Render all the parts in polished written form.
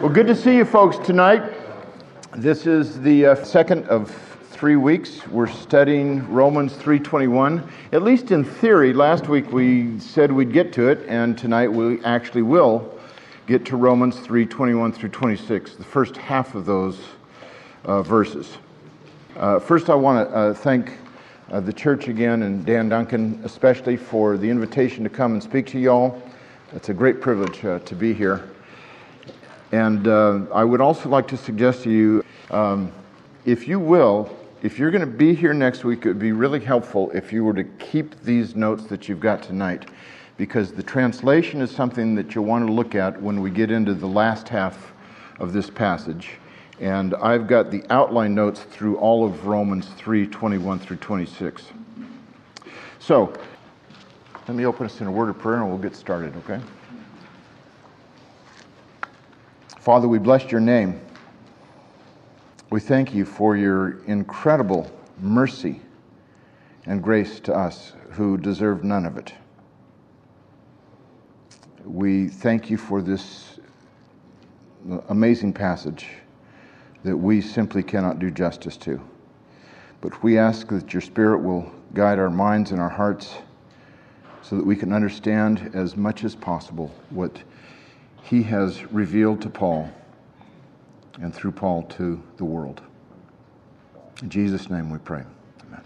Well, good to see you folks tonight. This is the second of 3 weeks. We're studying Romans 3:21, at least in theory. Last week we said we'd get to it, and tonight we actually will get to Romans 3:21 through 26, the first half of those verses. First, I want to thank the church again, and Dan Duncan especially, for the invitation to come and speak to y'all. It's a great privilege to be here. And I would also like to suggest to you, if you're going to be here next week, it would be really helpful if you were to keep these notes that you've got tonight, because the translation is something that you'll want to look at when we get into the last half of this passage. And I've got the outline notes through all of Romans 3:21 through 26. So, let me open us in a word of prayer and we'll get started, okay? Father, we bless your name. We thank you for your incredible mercy and grace to us who deserve none of it. We thank you for this amazing passage that we simply cannot do justice to. But we ask that your Spirit will guide our minds and our hearts so that we can understand as much as possible what he has revealed to Paul, and through Paul to the world. In Jesus' name we pray. Amen.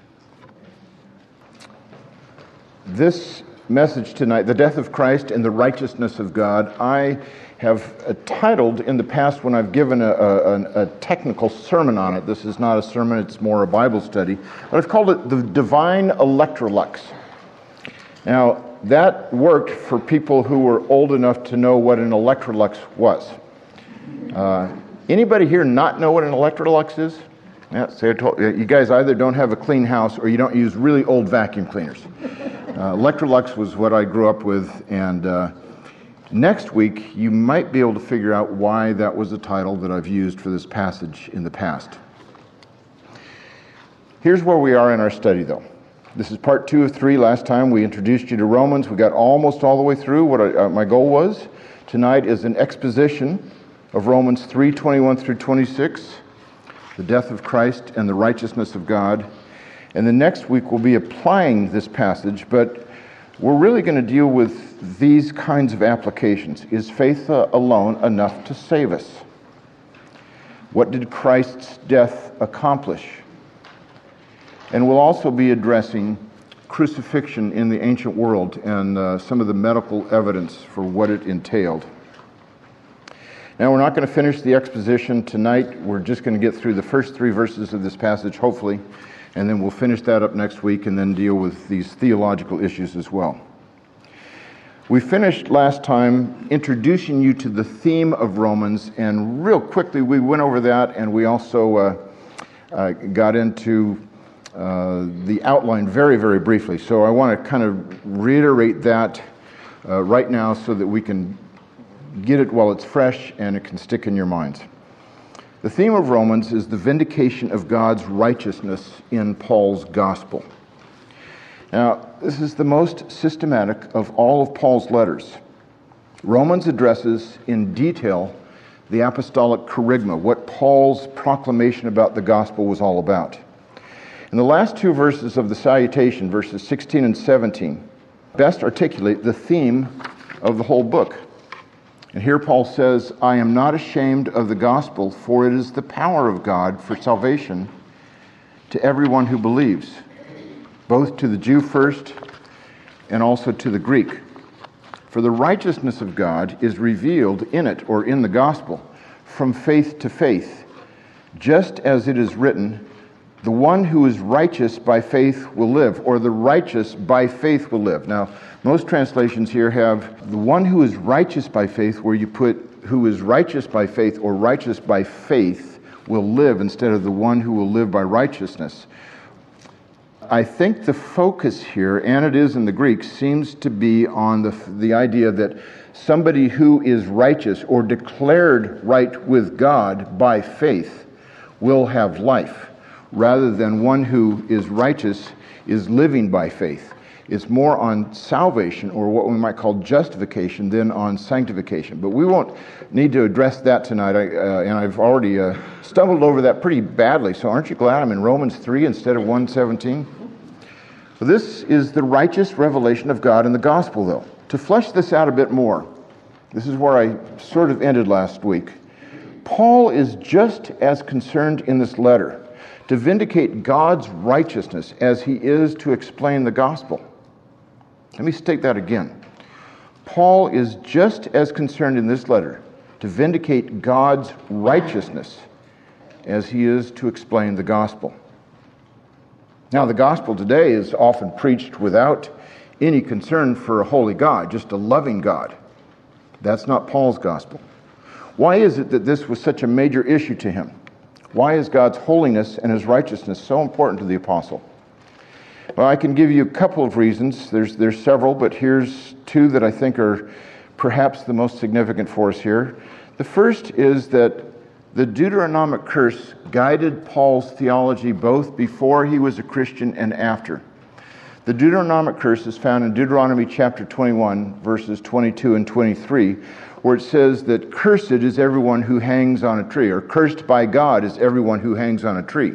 This message tonight, The Death of Christ and the Righteousness of God, I have titled in the past when I've given a technical sermon on it. This is not a sermon, it's more a Bible study. But I've called it The Divine Electrolux. Now, that worked for people who were old enough to know what an Electrolux was. Anybody here not know what an Electrolux is? Yeah, so you guys either don't have a clean house or you don't use really old vacuum cleaners. Electrolux was what I grew up with, and next week you might be able to figure out why that was the title that I've used for this passage in the past. Here's where we are in our study, though. This is part 2 of 3. Last time we introduced you to Romans. We got almost all the way through. What my goal was tonight is an exposition of Romans 3:21 through 26, the death of Christ and the righteousness of God. And the next week we'll be applying this passage, but we're really going to deal with these kinds of applications. Is faith alone enough to save us? What did Christ's death accomplish? And we'll also be addressing crucifixion in the ancient world and some of the medical evidence for what it entailed. Now, we're not going to finish the exposition tonight. We're just going to get through the first 3 verses of this passage, hopefully, and then we'll finish that up next week and then deal with these theological issues as well. We finished last time introducing you to the theme of Romans, and real quickly we went over that, and we also got into the outline very, very briefly. So I want to kind of reiterate that right now so that we can get it while it's fresh and it can stick in your minds. The theme of Romans is the vindication of God's righteousness in Paul's gospel. Now, this is the most systematic of all of Paul's letters. Romans addresses in detail the apostolic kerygma, what Paul's proclamation about the gospel was all about. And the last 2 verses of the salutation, verses 16 and 17, best articulate the theme of the whole book. And here Paul says, "I am not ashamed of the gospel, for it is the power of God for salvation to everyone who believes, both to the Jew first and also to the Greek. For the righteousness of God is revealed in it," or in the gospel, "from faith to faith, just as it is written, the one who is righteous by faith will live," or "the righteous by faith will live." Now, most translations here have the one who is righteous by faith, where you put who is righteous by faith or righteous by faith will live, instead of the one who will live by righteousness. I think the focus here, and it is in the Greek, seems to be on the idea that somebody who is righteous or declared right with God by faith will have life, rather than one who is righteous is living by faith. It's more on salvation, or what we might call justification, than on sanctification. But we won't need to address that tonight, and I've already stumbled over that pretty badly. So aren't you glad I'm in Romans 3 instead of 1:17? So this is the righteous revelation of God in the gospel, though. To flesh this out a bit more, this is where I sort of ended last week. Paul is just as concerned in this letter to vindicate God's righteousness as he is to explain the gospel. Let me state that again. Paul is just as concerned in this letter to vindicate God's righteousness as he is to explain the gospel. Now, the gospel today is often preached without any concern for a holy God, just a loving God. That's not Paul's gospel. Why is it that this was such a major issue to him? Why is God's holiness and his righteousness so important to the apostle? Well, I can give you a couple of reasons. There's several, but here's two that I think are perhaps the most significant for us here. The first is that the Deuteronomic curse guided Paul's theology both before he was a Christian and after. The Deuteronomic curse is found in Deuteronomy chapter 21, verses 22 and 23, where it says that cursed is everyone who hangs on a tree, or cursed by God is everyone who hangs on a tree.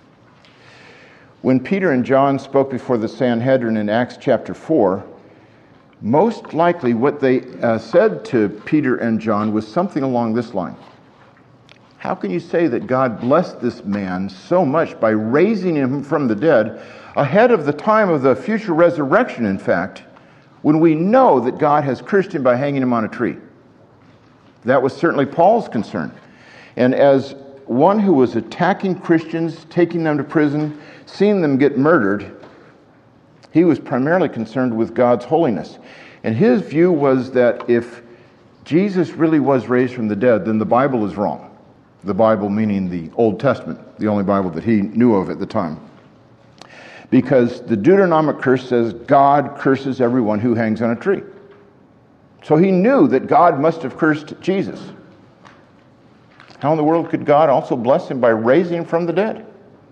When Peter and John spoke before the Sanhedrin in Acts chapter 4, most likely what they said to Peter and John was something along this line. How can you say that God blessed this man so much by raising him from the dead ahead of the time of the future resurrection, in fact, when we know that God has cursed him by hanging him on a tree? That was certainly Paul's concern. And as one who was attacking Christians, taking them to prison, seeing them get murdered, he was primarily concerned with God's holiness. And his view was that if Jesus really was raised from the dead, then the Bible is wrong. The Bible meaning the Old Testament, the only Bible that he knew of at the time. Because the Deuteronomic curse says God curses everyone who hangs on a tree. So he knew that God must have cursed Jesus. How in the world could God also bless him by raising him from the dead?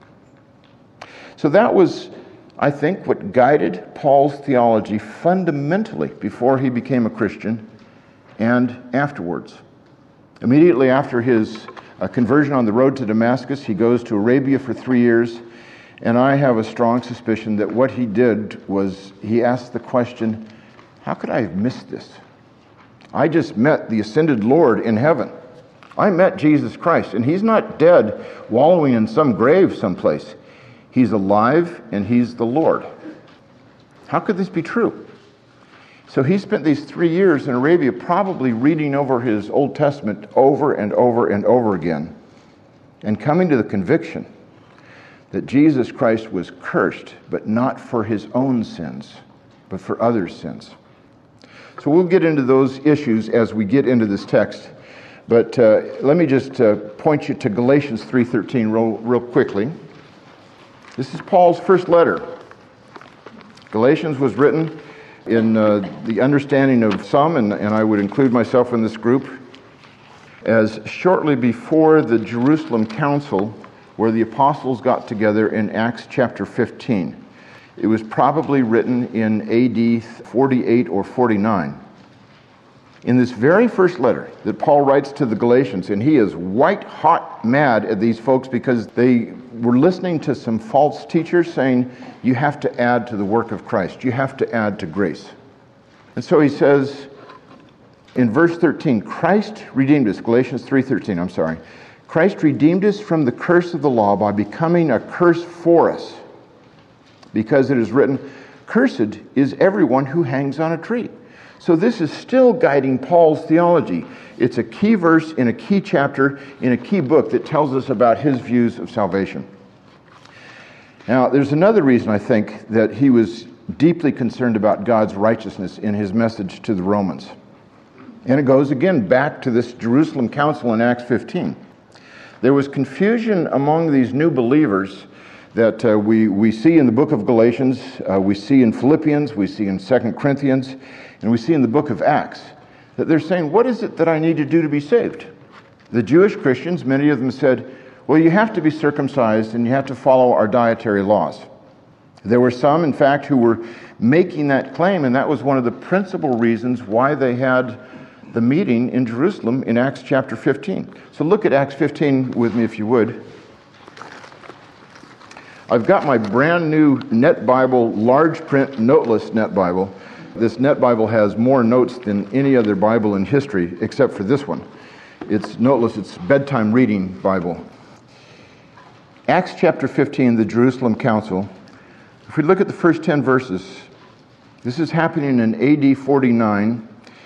So that was, I think, what guided Paul's theology fundamentally before he became a Christian and afterwards. Immediately after his conversion on the road to Damascus, he goes to Arabia for 3 years, and I have a strong suspicion that what he did was he asked the question, how could I have missed this? I just met the ascended Lord in heaven. I met Jesus Christ, and he's not dead, wallowing in some grave someplace. He's alive, and he's the Lord. How could this be true? So he spent these 3 years in Arabia probably reading over his Old Testament over and over and over again, and coming to the conviction that Jesus Christ was cursed, but not for his own sins, but for others' sins. So we'll get into those issues as we get into this text. But let me just point you to Galatians 3:13 real quickly. This is Paul's first letter. Galatians was written in the understanding of some, and I would include myself in this group, as shortly before the Jerusalem Council, where the apostles got together in Acts chapter 15. It was probably written in AD 48 or 49. In this very first letter that Paul writes to the Galatians, and he is white-hot mad at these folks because they were listening to some false teachers saying, you have to add to the work of Christ. You have to add to grace. And so he says in verse 13, Christ redeemed us, Galatians 3:13, I'm sorry. Christ redeemed us from the curse of the law by becoming a curse for us. Because it is written, cursed is everyone who hangs on a tree. So this is still guiding Paul's theology. It's a key verse in a key chapter in a key book that tells us about his views of salvation. Now, there's another reason I think that he was deeply concerned about God's righteousness in his message to the Romans. And it goes again back to this Jerusalem Council in Acts 15. There was confusion among these new believers that we see in the book of Galatians, we see in Philippians, we see in 2 Corinthians, and we see in the book of Acts, that they're saying, what is it that I need to do to be saved? The Jewish Christians, many of them said, well, you have to be circumcised and you have to follow our dietary laws. There were some, in fact, who were making that claim, and that was one of the principal reasons why they had the meeting in Jerusalem in Acts chapter 15. So look at Acts 15 with me if you would. I've got my brand new Net Bible, large print, noteless Net Bible. This Net Bible has more notes than any other Bible in history, except for this one. It's noteless, it's bedtime reading Bible. Acts chapter 15, the Jerusalem Council. If we look at the first 10 verses, this is happening in AD 49.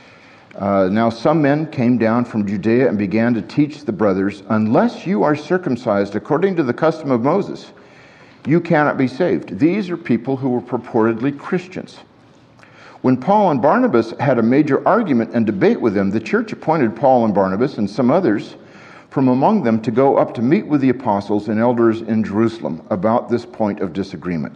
Now some men came down from Judea and began to teach the brothers, unless you are circumcised according to the custom of Moses, you cannot be saved. These are people who were purportedly Christians. When Paul and Barnabas had a major argument and debate with them, the church appointed Paul and Barnabas and some others from among them to go up to meet with the apostles and elders in Jerusalem about this point of disagreement.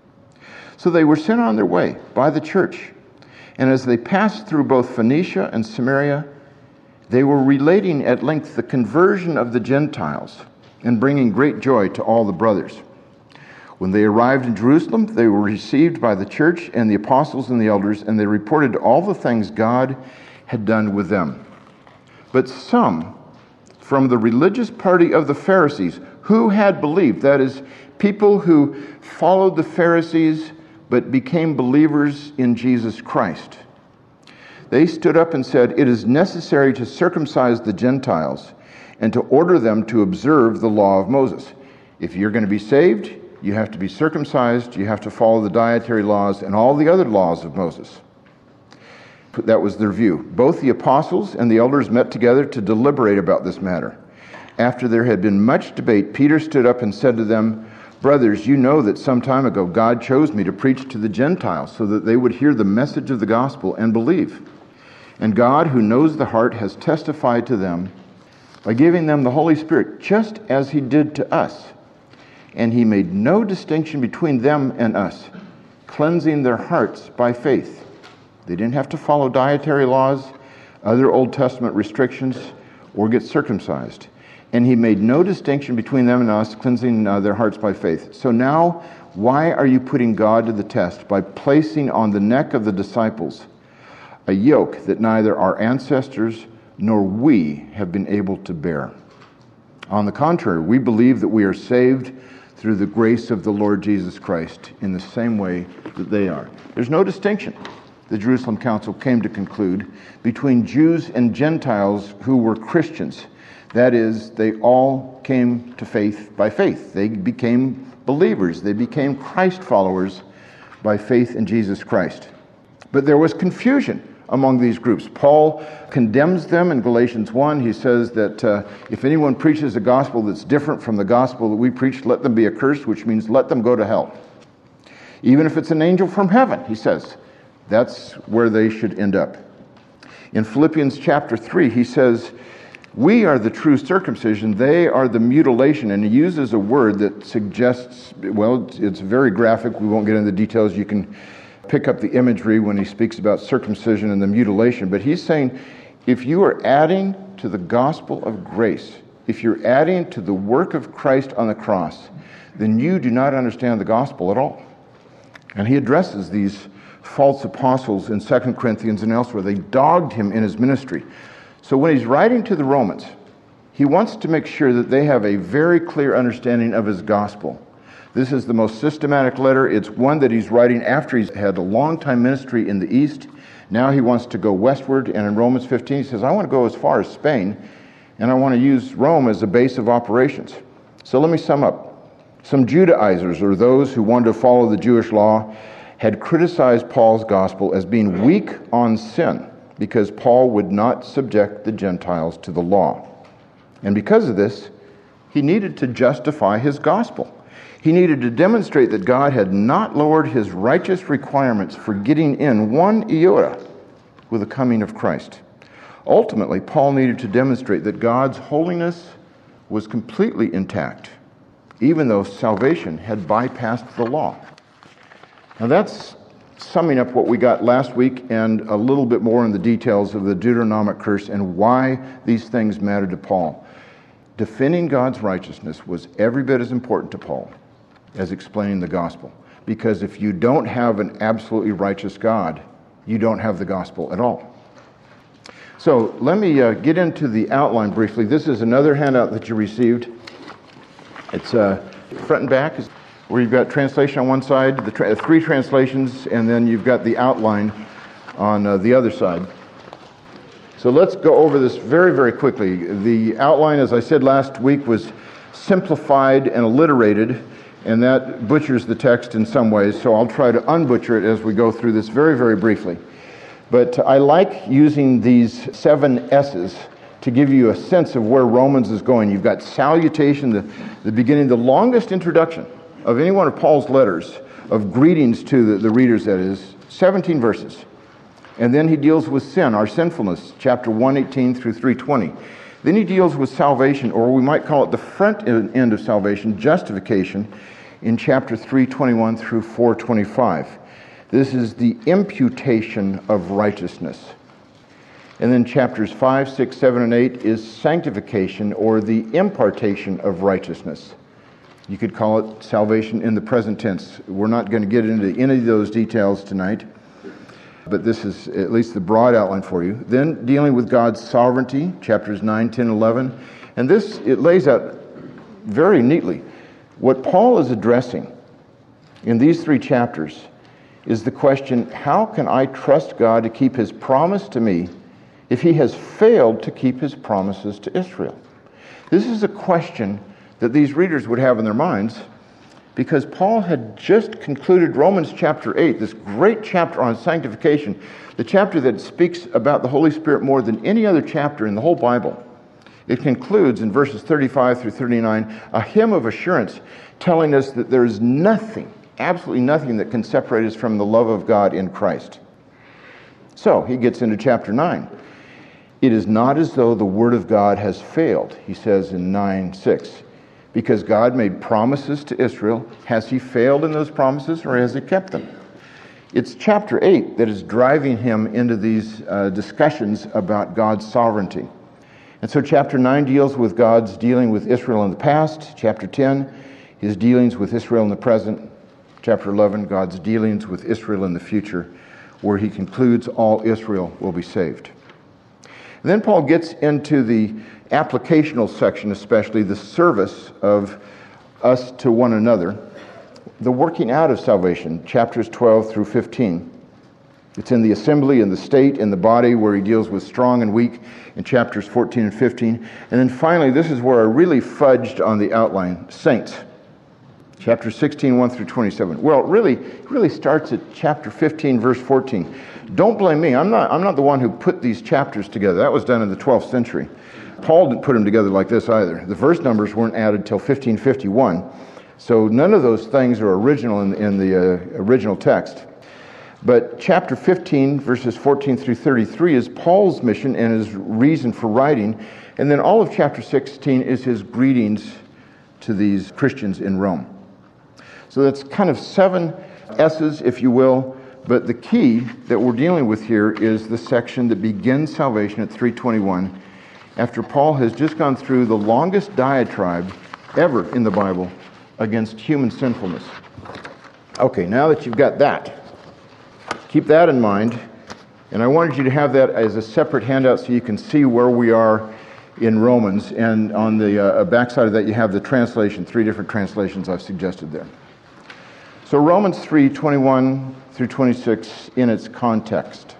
So they were sent on their way by the church, and as they passed through both Phoenicia and Samaria, they were relating at length the conversion of the Gentiles and bringing great joy to all the brothers. When they arrived in Jerusalem, they were received by the church and the apostles and the elders, and they reported all the things God had done with them. But some from the religious party of the Pharisees who had believed, that is, people who followed the Pharisees but became believers in Jesus Christ, they stood up and said, "It is necessary to circumcise the Gentiles and to order them to observe the law of Moses." If you're going to be saved, you have to be circumcised, you have to follow the dietary laws and all the other laws of Moses. That was their view. Both the apostles and the elders met together to deliberate about this matter. After there had been much debate, Peter stood up and said to them, "Brothers, you know that some time ago God chose me to preach to the Gentiles so that they would hear the message of the gospel and believe. And God, who knows the heart, has testified to them by giving them the Holy Spirit, just as he did to us. And he made no distinction between them and us, cleansing their hearts by faith." They didn't have to follow dietary laws, other Old Testament restrictions, or get circumcised. And he made no distinction between them and us, cleansing their hearts by faith. So now, why are you putting God to the test by placing on the neck of the disciples a yoke that neither our ancestors nor we have been able to bear? On the contrary, we believe that we are saved through the grace of the Lord Jesus Christ in the same way that they are. There's no distinction, the Jerusalem Council came to conclude, between Jews and Gentiles who were Christians. That is, they all came to faith by faith. They became believers. They became Christ followers by faith in Jesus Christ. But there was confusion among these groups. Paul condemns them in Galatians 1. He says that if anyone preaches a gospel that's different from the gospel that we preach, let them be accursed, which means let them go to hell. Even if it's an angel from heaven, he says, that's where they should end up. In Philippians chapter 3, he says, we are the true circumcision, they are the mutilation. And he uses a word that suggests, well, it's very graphic. We won't get into the details. You can pick up the imagery when he speaks about circumcision and the mutilation. But he's saying, if you are adding to the gospel of grace, if you're adding to the work of Christ on the cross, then you do not understand the gospel at all. And he addresses these false apostles in 2 Corinthians and elsewhere. They dogged him in his ministry. So when he's writing to the Romans, he wants to make sure that they have a very clear understanding of his gospel. This is the most systematic letter. It's one that he's writing after he's had a long time ministry in the East. Now he wants to go westward, and in Romans 15 he says, I want to go as far as Spain, and I want to use Rome as a base of operations. So let me sum up. Some Judaizers, or those who wanted to follow the Jewish law, had criticized Paul's gospel as being weak on sin because Paul would not subject the Gentiles to the law. And because of this, he needed to justify his gospel. He needed to demonstrate that God had not lowered his righteous requirements for getting in one iota with the coming of Christ. Ultimately, Paul needed to demonstrate that God's holiness was completely intact, even though salvation had bypassed the law. Now that's summing up what we got last week and a little bit more in the details of the Deuteronomic curse and why these things mattered to Paul. Defending God's righteousness was every bit as important to Paul as explaining the gospel. Because if you don't have an absolutely righteous God, you don't have the gospel at all. So let me get into the outline briefly. This is another handout that you received. It's front and back, where you've got translation on one side, three translations, and then you've got the outline on the other side. So let's go over this very, very quickly. The outline, as I said last week, was simplified and alliterated, and that butchers the text in some ways, so I'll try to unbutcher it as we go through this very, very briefly. But I like using these 7 S's to give you a sense of where Romans is going. You've got salutation, the beginning, the longest introduction of any one of Paul's letters, of greetings to the readers, that is, 17 verses. And then he deals with sin, our sinfulness, chapter 118 through 320. Then he deals with salvation, or we might call it the front end of salvation, justification, in chapter 321 through 425. This is the imputation of righteousness. And then chapters 5, 6, 7, and 8 is sanctification, or the impartation of righteousness. You could call it salvation in the present tense. We're not going to get into any of those details tonight, but this is at least the broad outline for you. Then dealing with God's sovereignty, chapters 9, 10, 11. And this, it lays out very neatly. What Paul is addressing in these 3 chapters is the question, how can I trust God to keep his promise to me if he has failed to keep his promises to Israel? This is a question that these readers would have in their minds, because Paul had just concluded Romans chapter 8, this great chapter on sanctification, the chapter that speaks about the Holy Spirit more than any other chapter in the whole Bible. It concludes in verses 35 through 39, a hymn of assurance telling us that there is nothing, absolutely nothing, that can separate us from the love of God in Christ. So he gets into chapter 9. It is not as though the word of God has failed, he says in 9:6. Because God made promises to Israel, has he failed in those promises, or has he kept them? It's chapter 8 that is driving him into these discussions about God's sovereignty. And so chapter 9 deals with God's dealing with Israel in the past. Chapter 10, his dealings with Israel in the present. Chapter 11, God's dealings with Israel in the future, where he concludes all Israel will be saved. And then Paul gets into the applicational section, especially the service of us to one another, the working out of salvation, chapters 12 through 15. It's in the assembly, in the state, in the body, where he deals with strong and weak in chapters 14 and 15. And then finally, this is where I really fudged on the outline, saints, chapter 16, 1 through 27. Well, it really starts at chapter 15, verse 14. Don't blame me. I'm not the one who put these chapters together. That was done in the 12th century. Paul didn't put them together like this either. The verse numbers weren't added till 1551. So none of those things are original in the original text. But chapter 15, verses 14 through 33 is Paul's mission and his reason for writing. And then all of chapter 16 is his greetings to these Christians in Rome. So that's kind of 7 S's, if you will. But the key that we're dealing with here is the section that begins salvation at 321, after Paul has just gone through the longest diatribe ever in the Bible against human sinfulness. Okay, now that you've got that, keep that in mind, and I wanted you to have that as a separate handout so you can see where we are in Romans, and on the backside of that you have the translation, 3 different translations I've suggested there. So Romans 3:21 through 26 in its context.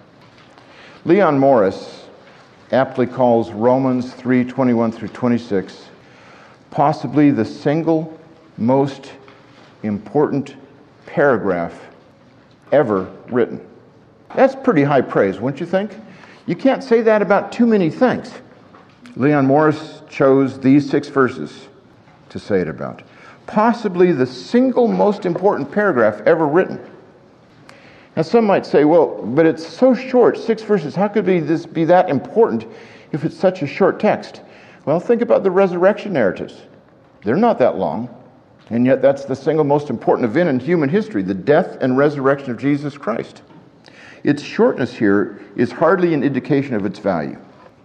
Leon Morris aptly calls Romans 3:21 through 26 possibly the single most important paragraph ever written. That's pretty high praise, wouldn't you think? You can't say that about too many things. Leon Morris chose these 6 verses to say it about. Possibly the single most important paragraph ever written. Now some might say, well, but it's so short, 6 verses. How could this be that important if it's such a short text? Well, think about the resurrection narratives. They're not that long, and yet that's the single most important event in human history, the death and resurrection of Jesus Christ. Its shortness here is hardly an indication of its value.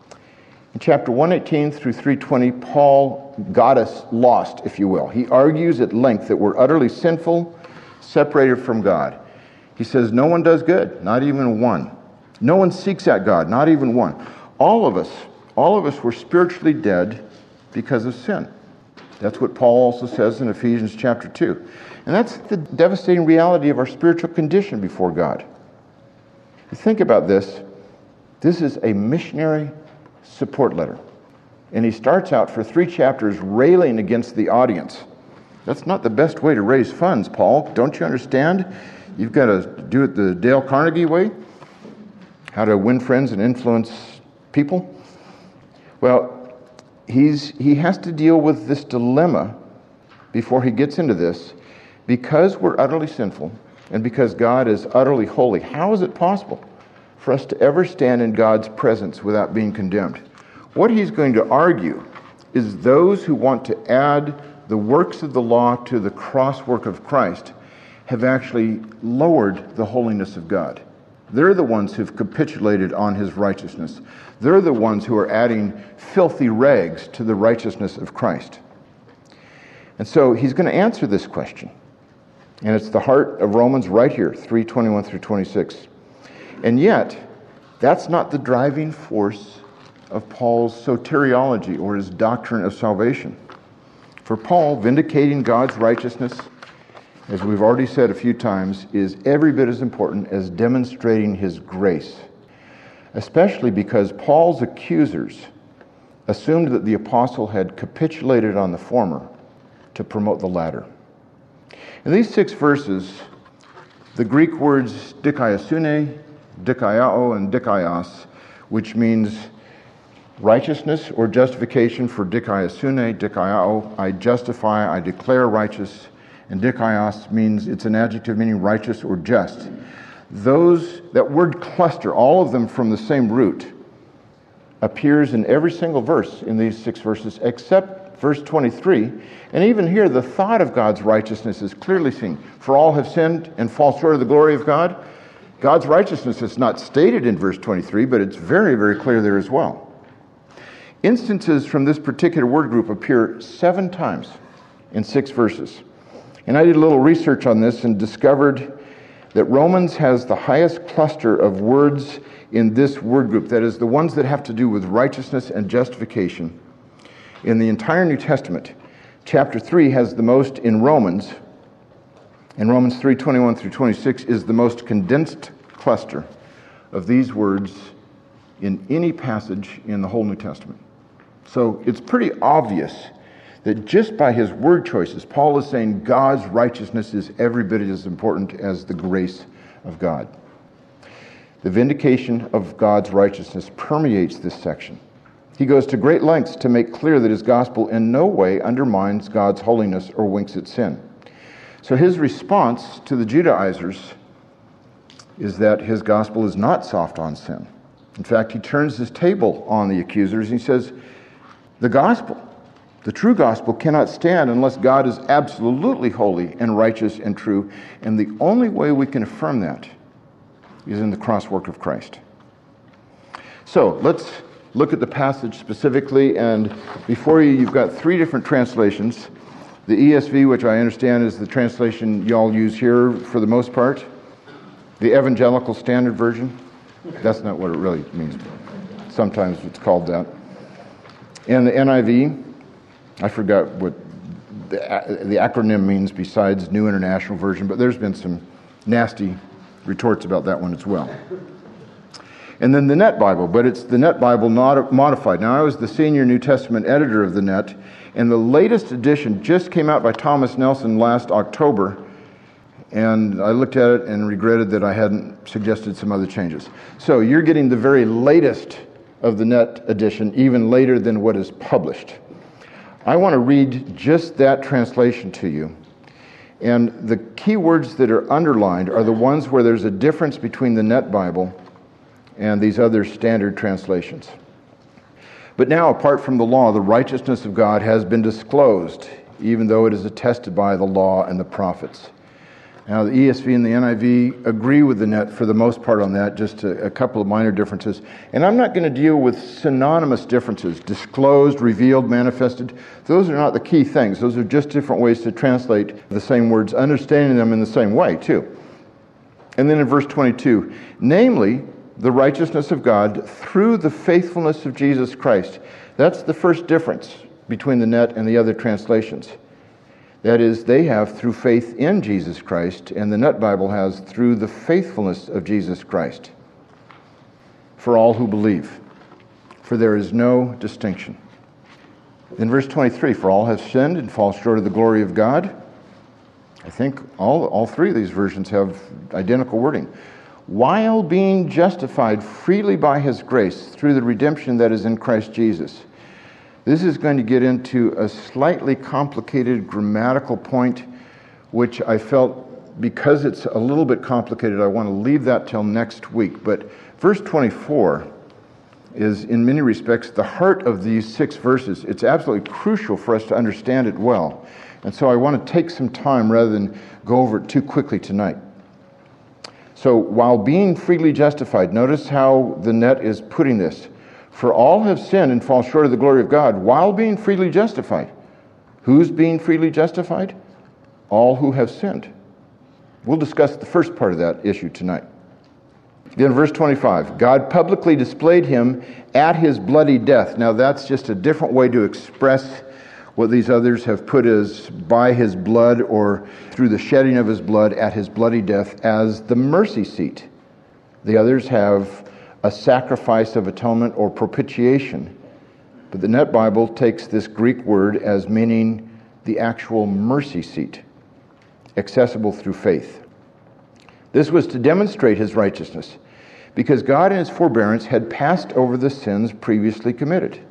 In chapter 118 through 320, Paul got us lost, if you will. He argues at length that we're utterly sinful, separated from God. He says, no one does good, not even one. No one seeks out God, not even one. All of us were spiritually dead because of sin. That's what Paul also says in Ephesians chapter 2. And that's the devastating reality of our spiritual condition before God. You think about this. This is a missionary support letter. And he starts out for 3 chapters railing against the audience. That's not the best way to raise funds, Paul. Don't you understand? You've got to do it the Dale Carnegie way. How to win friends and influence people. Well, he has to deal with this dilemma before he gets into this. Because we're utterly sinful and because God is utterly holy, how is it possible for us to ever stand in God's presence without being condemned? What he's going to argue is those who want to add the works of the law to the cross work of Christ have actually lowered the holiness of God. They're the ones who've capitulated on his righteousness. They're the ones who are adding filthy rags to the righteousness of Christ. And so he's going to answer this question. And it's the heart of Romans right here, 3:21 through 26. And yet, that's not the driving force of Paul's soteriology or his doctrine of salvation. For Paul, vindicating God's righteousness, as we've already said a few times, is every bit as important as demonstrating his grace. Especially because Paul's accusers assumed that the apostle had capitulated on the former to promote the latter. In these 6 verses, the Greek words dikaiosune, dikaiao, and dikaios, which means righteousness or justification for dikaiosune, dikaiao, I justify, I declare righteous, and dikaios means it's an adjective meaning righteous or just. That word cluster, all of them from the same root, appears in every single verse in these 6 verses except verse 23, and even here the thought of God's righteousness is clearly seen. For all have sinned and fall short of the glory of God. God's righteousness is not stated in verse 23, but it's very, very clear there as well. Instances from this particular word group appear 7 times in 6 verses. And I did a little research on this and discovered that Romans has the highest cluster of words in this word group, that is, the ones that have to do with righteousness and justification. In the entire New Testament, chapter 3 has the most in Romans, and Romans 3:21 through 26 is the most condensed cluster of these words in any passage in the whole New Testament. So it's pretty obvious that just by his word choices, Paul is saying God's righteousness is every bit as important as the grace of God. The vindication of God's righteousness permeates this section. He goes to great lengths to make clear that his gospel in no way undermines God's holiness or winks at sin. So his response to the Judaizers is that his gospel is not soft on sin. In fact, he turns his table on the accusers and he says, the gospel, the true gospel, cannot stand unless God is absolutely holy and righteous and true. And the only way we can affirm that is in the cross work of Christ. So let's look at the passage specifically, and before you've got 3 different translations. The ESV, which I understand is the translation y'all use here for the most part. The Evangelical Standard Version. That's not what it really means. Sometimes it's called that. And the NIV, I forgot what the acronym means besides New International Version, but there's been some nasty retorts about that one as well. And then the Net Bible, but it's the Net Bible not modified. Now, I was the senior New Testament editor of the Net, and the latest edition just came out by Thomas Nelson last October, and I looked at it and regretted that I hadn't suggested some other changes. So you're getting the very latest of the Net edition, even later than what is published. I want to read just that translation to you. And the key words that are underlined are the ones where there's a difference between the Net Bible and these other standard translations. But now, apart from the law, the righteousness of God has been disclosed, even though it is attested by the law and the prophets. Now, the ESV and the NIV agree with the net for the most part on that, just a couple of minor differences. And I'm not going to deal with synonymous differences, disclosed, revealed, manifested. Those are not the key things. Those are just different ways to translate the same words, understanding them in the same way, too. And then in verse 22, namely, the righteousness of God through the faithfulness of Jesus Christ. That's the first difference between the net and the other translations. That is, they have through faith in Jesus Christ, and the Net Bible has through the faithfulness of Jesus Christ for all who believe. For there is no distinction. In verse 23, for all have sinned and fall short of the glory of God. I think all three of these versions have identical wording. While being justified freely by His grace through the redemption that is in Christ Jesus. This is going to get into a slightly complicated grammatical point, which I felt, because it's a little bit complicated, I want to leave that till next week. But verse 24 is, in many respects, the heart of these 6 verses. It's absolutely crucial for us to understand it well. And so I want to take some time rather than go over it too quickly tonight. So, while being freely justified, notice how the net is putting this. For all have sinned and fall short of the glory of God while being freely justified. Who's being freely justified? All who have sinned. We'll discuss the first part of that issue tonight. Then verse 25, God publicly displayed Him at His bloody death. Now that's just a different way to express what these others have put as by His blood or through the shedding of His blood at His bloody death as the mercy seat. The others have a sacrifice of atonement or propitiation. But the Net Bible takes this Greek word as meaning the actual mercy seat, accessible through faith. This was to demonstrate His righteousness, because God in His forbearance had passed over the sins previously committed.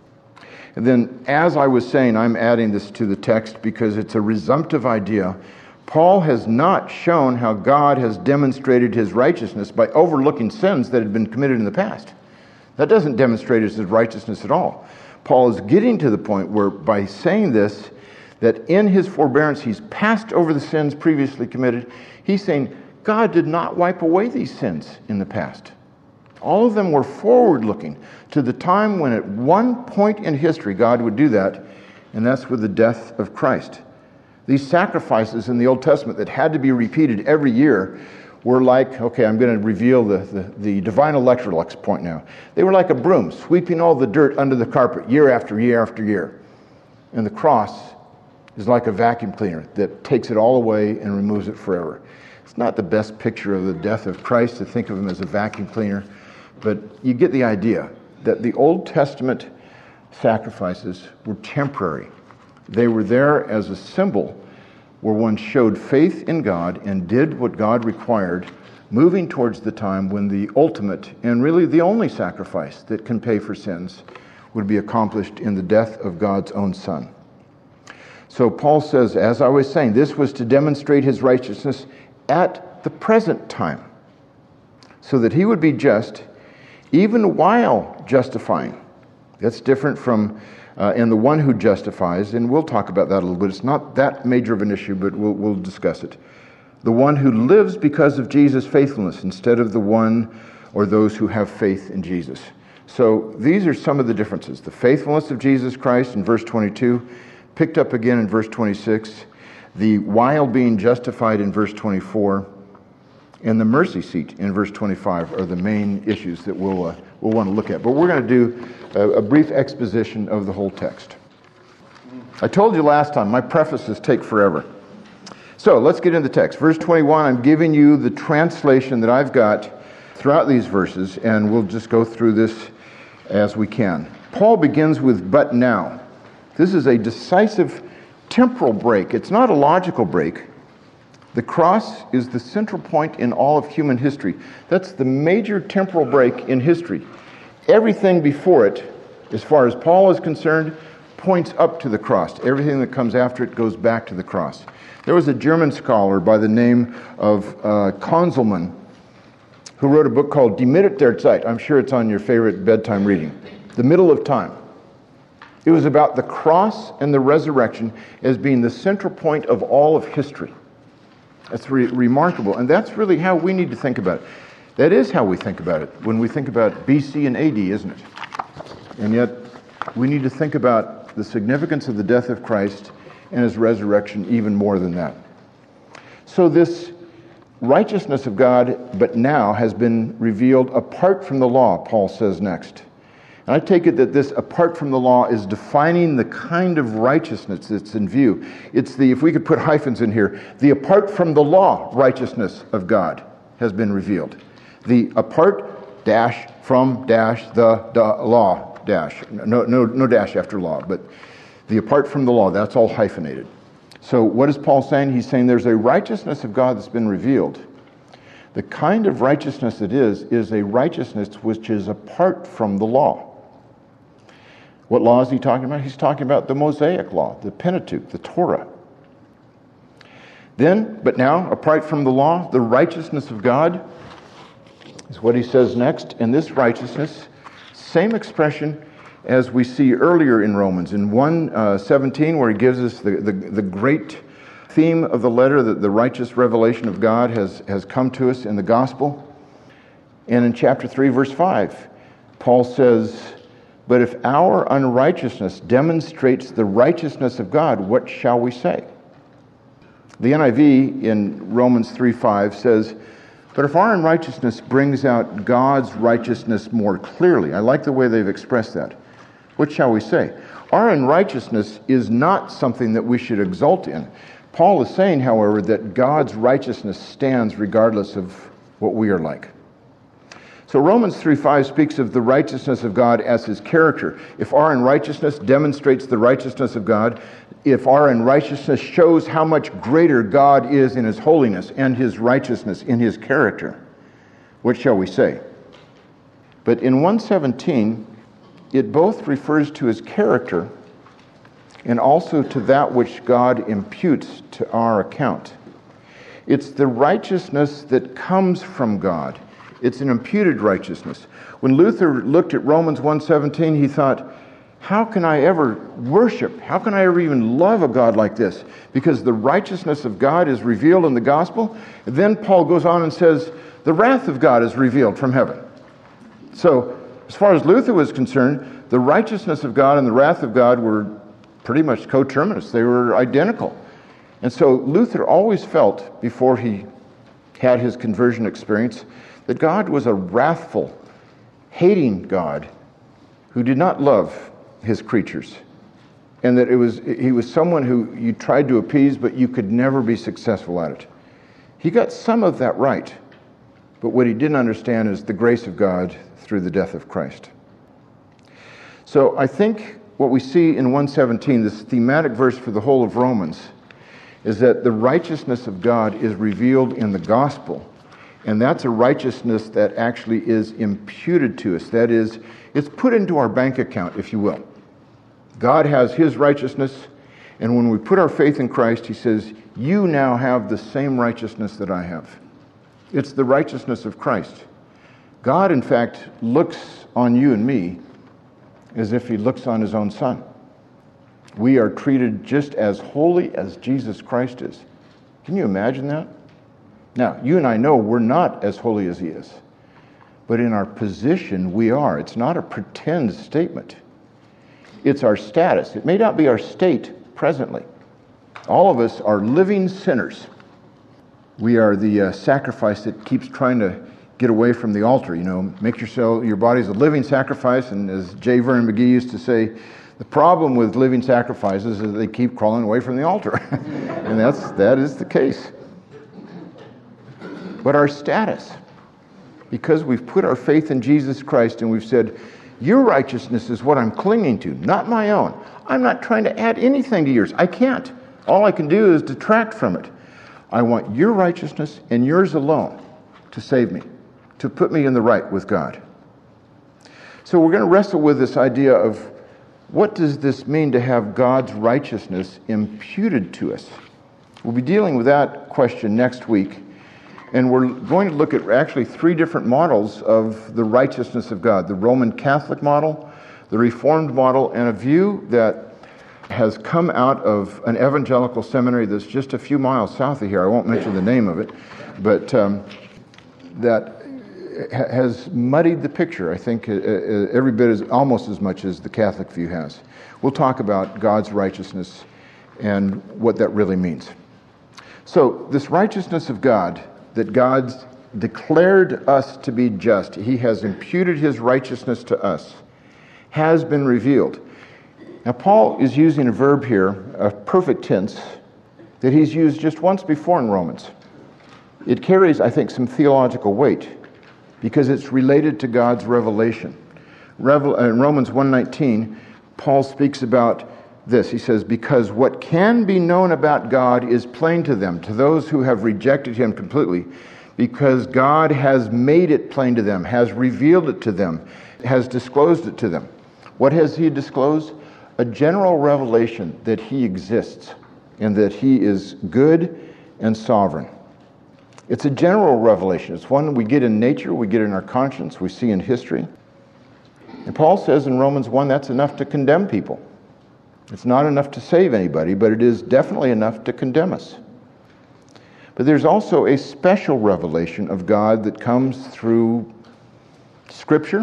And then, as I was saying, I'm adding this to the text because it's a resumptive idea. Paul has not shown how God has demonstrated His righteousness by overlooking sins that had been committed in the past. That doesn't demonstrate His righteousness at all. Paul is getting to the point where, by saying this, that in His forbearance He's passed over the sins previously committed. He's saying God did not wipe away these sins in the past. All of them were forward-looking to the time when at one point in history God would do that, and that's with the death of Christ. These sacrifices in the Old Testament that had to be repeated every year were like, okay, I'm going to reveal the divine Electrolux point now. They were like a broom, sweeping all the dirt under the carpet year after year after year. And the cross is like a vacuum cleaner that takes it all away and removes it forever. It's not the best picture of the death of Christ to think of Him as a vacuum cleaner, but you get the idea that the Old Testament sacrifices were temporary. They were there as a symbol where one showed faith in God and did what God required, moving towards the time when the ultimate and really the only sacrifice that can pay for sins would be accomplished in the death of God's own Son. So Paul says, as I was saying, this was to demonstrate His righteousness at the present time, so that He would be just even while justifying. That's different from and the one who justifies, and we'll talk about that a little bit. It's not that major of an issue, but we'll discuss it. The one who lives because of Jesus' faithfulness instead of the one or those who have faith in Jesus. So these are some of the differences. The faithfulness of Jesus Christ in verse 22, picked up again in verse 26, the while being justified in verse 24, and the mercy seat in verse 25 are the main issues that we'll want to look at. But we're going to do a brief exposition of the whole text. I told you last time, my prefaces take forever. So let's get into the text. Verse 21, I'm giving you the translation that I've got throughout these verses, and we'll just go through this as we can. Paul begins with "but now." This is a decisive temporal break. It's not a logical break. The cross is the central point in all of human history. That's the major temporal break in history. Everything before it, as far as Paul is concerned, points up to the cross. Everything that comes after it goes back to the cross. There was a German scholar by the name of Konzelmann who wrote a book called Die Mitte der Zeit. I'm sure it's on your favorite bedtime reading. The Middle of Time. It was about the cross and the resurrection as being the central point of all of history. That's remarkable. And that's really how we need to think about it. That is how we think about it when we think about BC and AD, isn't it? And yet, we need to think about the significance of the death of Christ and his resurrection even more than that. So this righteousness of God, but now has been revealed apart from the law, Paul says next. And I take it that this apart from the law is defining the kind of righteousness that's in view. It's the, if we could put hyphens in here, the apart from the law righteousness of God has been revealed. The apart dash from dash the law dash. No dash after law, but the apart from the law, that's all hyphenated. So what is Paul saying? He's saying there's a righteousness of God that's been revealed. The kind of righteousness it is a righteousness which is apart from the law. What law is he talking about? He's talking about the Mosaic law, the Pentateuch, the Torah. Then, but now, apart from the law, the righteousness of God is what he says next. And this righteousness, same expression as we see earlier in Romans, in 1:17, where he gives us the great theme of the letter, that the righteous revelation of God has come to us in the gospel. And in chapter 3, verse 5, Paul says, "But if our unrighteousness demonstrates the righteousness of God, what shall we say?" The NIV in Romans 3:5 says, "But if our unrighteousness brings out God's righteousness more clearly," I like the way they've expressed that. What shall we say? Our unrighteousness is not something that we should exult in. Paul is saying, however, that God's righteousness stands regardless of what we are like. So Romans 3:5 speaks of the righteousness of God as his character. If our unrighteousness demonstrates the righteousness of God, if our unrighteousness shows how much greater God is in his holiness and his righteousness in his character, what shall we say? But in 1:17, it both refers to his character and also to that which God imputes to our account. It's the righteousness that comes from God. It's an imputed righteousness. When Luther looked at Romans 1:17, he thought, how can I ever worship? How can I ever even love a God like this? Because the righteousness of God is revealed in the gospel. And then Paul goes on and says, the wrath of God is revealed from heaven. So, as far as Luther was concerned, the righteousness of God and the wrath of God were pretty much coterminous. They were identical. And so Luther always felt, before he had his conversion experience, that God was a wrathful, hating God who did not love his creatures. And that he was someone who you tried to appease, but you could never be successful at it. He got some of that right. But what he didn't understand is the grace of God through the death of Christ. So I think what we see in 1:17, this thematic verse for the whole of Romans, is that the righteousness of God is revealed in the gospel. And that's a righteousness that actually is imputed to us. That is, it's put into our bank account, if you will. God has his righteousness, and when we put our faith in Christ, he says, you now have the same righteousness that I have. It's the righteousness of Christ. God, in fact, looks on you and me as if he looks on his own son. We are treated just as holy as Jesus Christ is. Can you imagine that? Now, you and I know we're not as holy as he is. But in our position, we are. It's not a pretend statement. It's our status. It may not be our state presently. All of us are living sinners. We are the sacrifice that keeps trying to get away from the altar. You know, make your bodies a living sacrifice. And as J. Vernon McGee used to say, the problem with living sacrifices is they keep crawling away from the altar. And that is the case. But our status, because we've put our faith in Jesus Christ and we've said, your righteousness is what I'm clinging to, not my own. I'm not trying to add anything to yours. I can't. All I can do is detract from it. I want your righteousness and yours alone to save me, to put me in the right with God. So we're going to wrestle with this idea of what does this mean to have God's righteousness imputed to us? We'll be dealing with that question next week. And we're going to look at actually 3 different models of the righteousness of God. The Roman Catholic model, the Reformed model, and a view that has come out of an evangelical seminary that's just a few miles south of here. I won't mention the name of it, but that has muddied the picture, I think, every bit almost as much as the Catholic view has. We'll talk about God's righteousness and what that really means. So, this righteousness of God, that God's declared us to be just, He has imputed His righteousness to us, has been revealed. Now, Paul is using a verb here, a perfect tense, that he's used just once before in Romans. It carries, I think, some theological weight because it's related to God's revelation. In Romans 1:19, Paul speaks about this. He says, because what can be known about God is plain to them, to those who have rejected Him completely, because God has made it plain to them, has revealed it to them, has disclosed it to them. What has He disclosed? A general revelation that He exists and that He is good and sovereign. It's a general revelation. It's one we get in nature, we get in our conscience, we see in history. And Paul says in Romans 1, that's enough to condemn people. It's not enough to save anybody, but it is definitely enough to condemn us. But there's also a special revelation of God that comes through Scripture.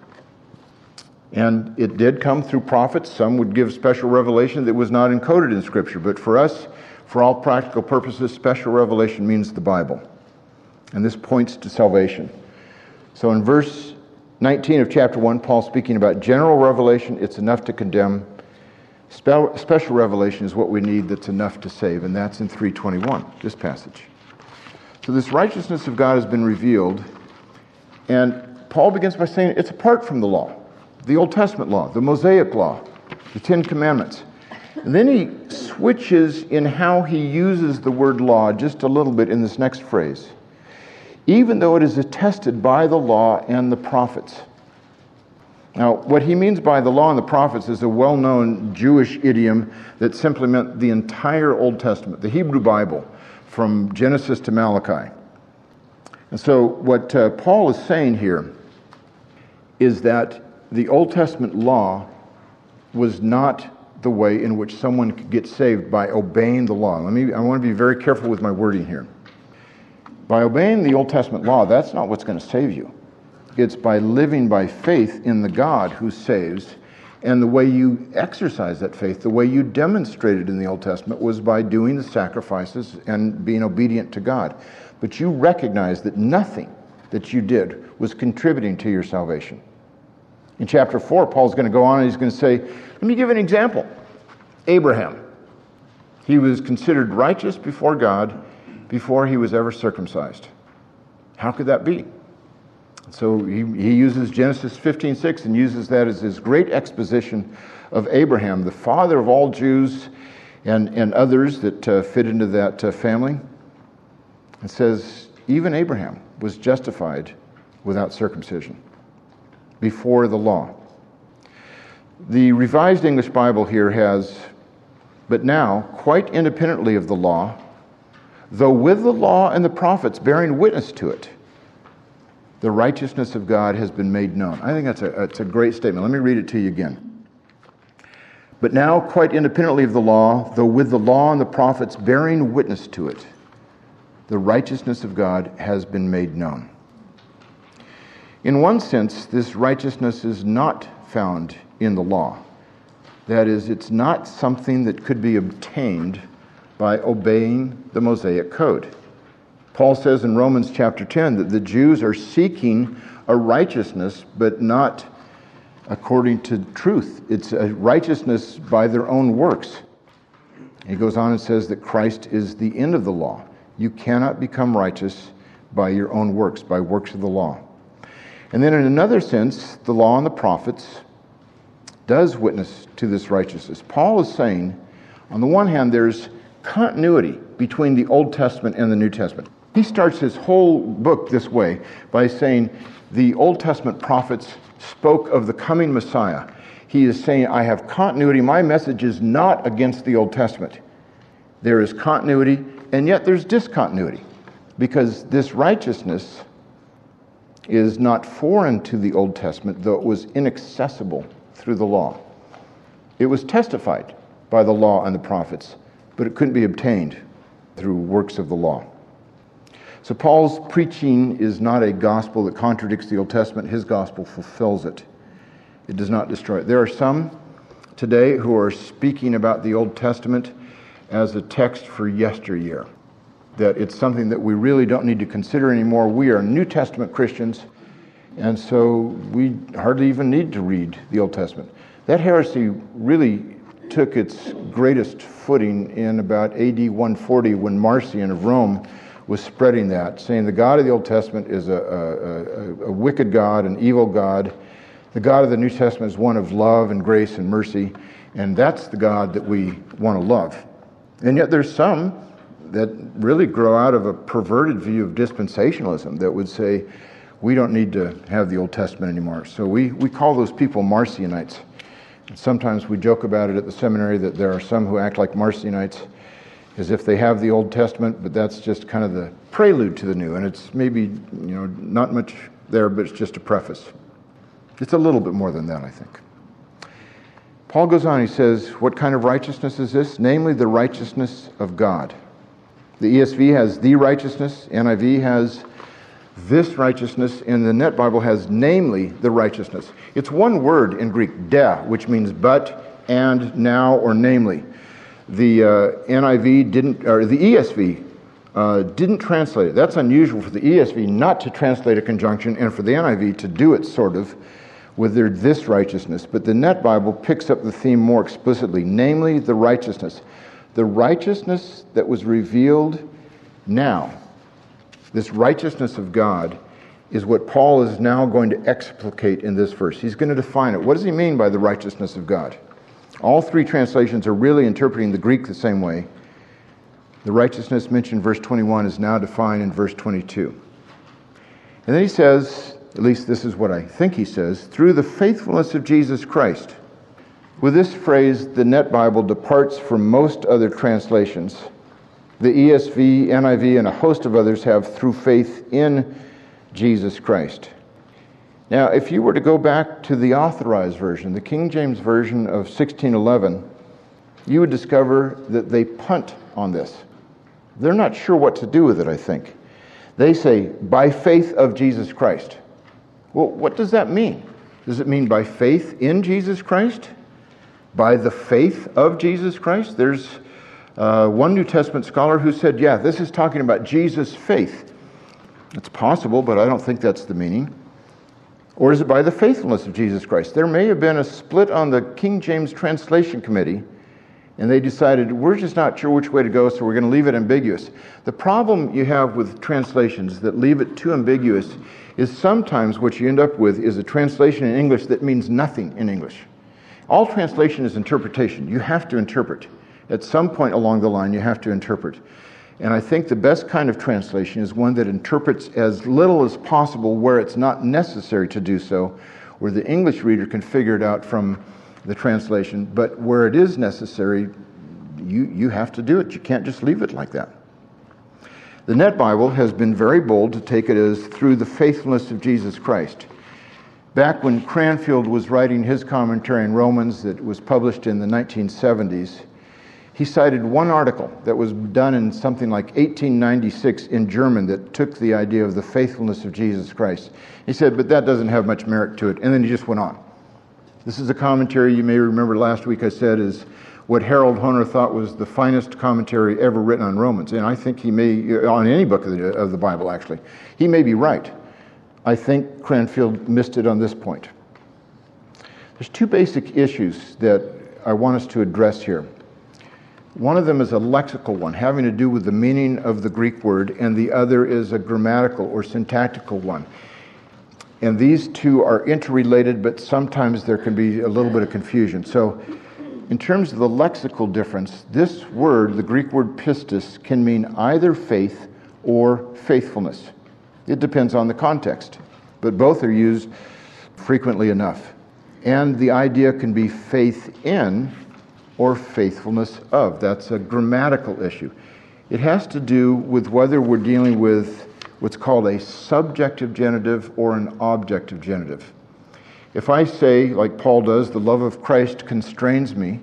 And it did come through prophets. Some would give special revelation that was not encoded in Scripture. But for us, for all practical purposes, special revelation means the Bible. And this points to salvation. So in verse 19 of chapter 1, Paul's speaking about general revelation. It's enough to condemn. Special revelation is what we need that's enough to save. And that's in 3:21, this passage. So this righteousness of God has been revealed. And Paul begins by saying it's apart from the law. The Old Testament law, the Mosaic law, the Ten Commandments. And then he switches in how he uses the word law just a little bit in this next phrase. Even though it is attested by the law and the prophets. Now, what he means by the law and the prophets is a well-known Jewish idiom that simply meant the entire Old Testament, the Hebrew Bible, from Genesis to Malachi. And so what Paul is saying here is that the Old Testament law was not the way in which someone could get saved by obeying the law. I want to be very careful with my wording here. By obeying the Old Testament law, that's not what's going to save you. It's by living by faith in the God who saves, and the way you exercise that faith, the way you demonstrate it in the Old Testament was by doing the sacrifices and being obedient to God. But you recognize that nothing that you did was contributing to your salvation. In chapter 4, Paul's going to go on and he's going to say, let me give an example. Abraham. He was considered righteous before God before he was ever circumcised. How could that be? So he uses Genesis 15:6 and uses that as his great exposition of Abraham, the father of all Jews and others that fit into that family. It says, even Abraham was justified without circumcision before the law. The Revised English Bible here has, but now, quite independently of the law, though with the law and the prophets bearing witness to it, the righteousness of God has been made known. I think that's a great statement. Let me read it to you again. But now, quite independently of the law, though with the law and the prophets bearing witness to it, the righteousness of God has been made known. In one sense, this righteousness is not found in the law. That is, it's not something that could be obtained by obeying the Mosaic Code. Paul says in Romans chapter 10 that the Jews are seeking a righteousness, but not according to truth. It's a righteousness by their own works. He goes on and says that Christ is the end of the law. You cannot become righteous by your own works, by works of the law. And then in another sense, the law and the prophets does witness to this righteousness. Paul is saying, on the one hand, there's continuity between the Old Testament and the New Testament. He starts his whole book this way by saying the Old Testament prophets spoke of the coming Messiah. He is saying, I have continuity. My message is not against the Old Testament. There is continuity, and yet there's discontinuity, because this righteousness is not foreign to the Old Testament, though it was inaccessible through the law. It was testified by the law and the prophets, but it couldn't be obtained through works of the law. So Paul's preaching is not a gospel that contradicts the Old Testament. His gospel fulfills it. It does not destroy it. There are some today who are speaking about the Old Testament as a text for yesteryear, that it's something that we really don't need to consider anymore. We are New Testament Christians, and so we hardly even need to read the Old Testament. That heresy really took its greatest footing in about AD 140 when Marcion of Rome was spreading that, saying the God of the Old Testament is a wicked God, an evil God. The God of the New Testament is one of love and grace and mercy, and that's the God that we want to love. And yet there's some that really grow out of a perverted view of dispensationalism that would say, we don't need to have the Old Testament anymore. So we call those people Marcionites. And sometimes we joke about it at the seminary that there are some who act like Marcionites as if they have the Old Testament, but that's just kind of the prelude to the New. And it's maybe, not much there, but it's just a preface. It's a little bit more than that, I think. Paul goes on, he says, what kind of righteousness is this? Namely, the righteousness of God. The ESV has the righteousness, NIV has this righteousness, and the Net Bible has namely the righteousness. It's one word in Greek, de, which means but, and, now, or namely. The the ESV didn't translate it. That's unusual for the ESV not to translate a conjunction and for the NIV to do it sort of with their this righteousness. But the Net Bible picks up the theme more explicitly, namely the righteousness. The righteousness that was revealed now, this righteousness of God, is what Paul is now going to explicate in this verse. He's going to define it. What does he mean by the righteousness of God? All three translations are really interpreting the Greek the same way. The righteousness mentioned in verse 21 is now defined in verse 22. And then he says, at least this is what I think he says, through the faithfulness of Jesus Christ. With this phrase, the Net Bible departs from most other translations. The ESV, NIV, and a host of others have through faith in Jesus Christ. Now, if you were to go back to the Authorized Version, the King James Version of 1611, you would discover that they punt on this. They're not sure what to do with it, I think. They say, by faith of Jesus Christ. Well, what does that mean? Does it mean by faith in Jesus Christ? By the faith of Jesus Christ? There's one New Testament scholar who said, yeah, this is talking about Jesus' faith. It's possible, but I don't think that's the meaning. Or is it by the faithfulness of Jesus Christ? There may have been a split on the King James Translation Committee, and they decided, we're just not sure which way to go, so we're going to leave it ambiguous. The problem you have with translations that leave it too ambiguous is sometimes what you end up with is a translation in English that means nothing in English. All translation is interpretation. You have to interpret. At some point along the line, you have to interpret. And I think the best kind of translation is one that interprets as little as possible where it's not necessary to do so, where the English reader can figure it out from the translation, but where it is necessary, you have to do it. You can't just leave it like that. The Net Bible has been very bold to take it as through the faithfulness of Jesus Christ. Back when Cranfield was writing his commentary in Romans that was published in the 1970s, he cited one article that was done in something like 1896 in German that took the idea of the faithfulness of Jesus Christ. He said, but that doesn't have much merit to it. And then he just went on. This is a commentary you may remember last week I said is what Harold Hoehner thought was the finest commentary ever written on Romans. And I think he may, on any book of the Bible actually, he may be right. I think Cranfield missed it on this point. There's two basic issues that I want us to address here. One of them is a lexical one, having to do with the meaning of the Greek word, and the other is a grammatical or syntactical one. And these two are interrelated, but sometimes there can be a little bit of confusion. So in terms of the lexical difference, this word, the Greek word pistis, can mean either faith or faithfulness. It depends on the context, but both are used frequently enough. And the idea can be faith in or faithfulness of. That's a grammatical issue. It has to do with whether we're dealing with what's called a subjective genitive or an objective genitive. If I say, like Paul does, the love of Christ constrains me,